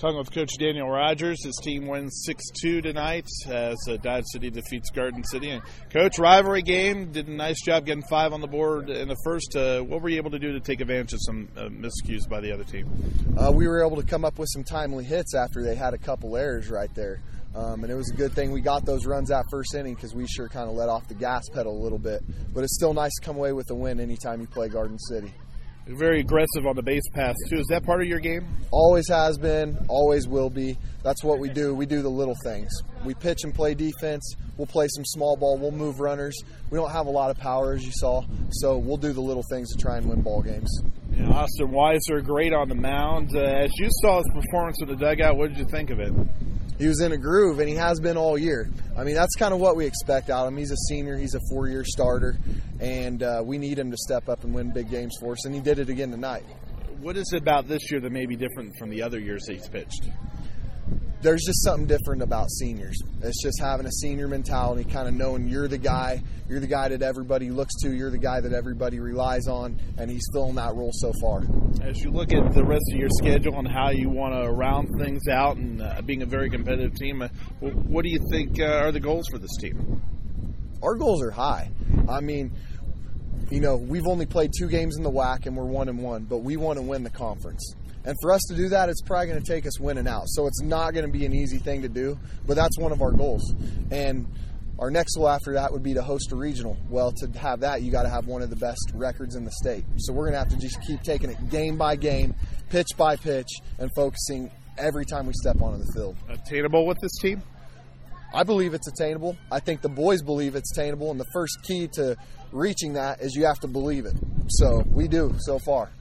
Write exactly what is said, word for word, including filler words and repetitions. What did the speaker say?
Hung with Coach Daniel Rogers. His team wins six two tonight as uh, Dodge City defeats Garden City. And Coach, rivalry game, did a nice job getting five on the board in the first. Uh, what were you able to do to take advantage of some uh, miscues by the other team? Uh, we were able to come up with some timely hits after they had a couple errors right there. Um, and it was a good thing we got those runs out first inning because we sure kind of let off the gas pedal a little bit. But it's still nice to come away with a win anytime you play Garden City. Very aggressive on the base pass, too. Is that part of your game? Always has been, always will be. That's what we do. We do the little things. We pitch and play defense. We'll play some small ball. We'll move runners. We don't have a lot of power, as you saw, so we'll do the little things to try and win ball games. Yeah, Austin Weiser, great on the mound. Uh, as you saw his performance in the dugout, what did you think of it? He was in a groove, and he has been all year. I mean, that's kind of what we expect out of him. He's a senior. He's a four-year starter, and uh, we need him to step up and win big games for us, and he did it again tonight. What is it about this year that may be different from the other years that he's pitched? There's just something different about seniors. It's just having a senior mentality, kind of knowing you're the guy, you're the guy that everybody looks to, you're the guy that everybody relies on, and he's filling that role so far. As you look at the rest of your schedule and how you want to round things out and uh, being a very competitive team, uh, what do you think uh, are the goals for this team? Our goals are high. I mean, you know, we've only played two games in the W A C and we're one and one, but we want to win the conference. And for us to do that, it's probably going to take us winning out. So it's not going to be an easy thing to do, but that's one of our goals. And our next goal after that would be to host a regional. Well, to have that, you got to have one of the best records in the state. So we're going to have to just keep taking it game by game, pitch by pitch, and focusing every time we step onto the field. Attainable with this team? I believe it's attainable. I think the boys believe it's attainable, and the first key to reaching that is you have to believe it. So we do so far.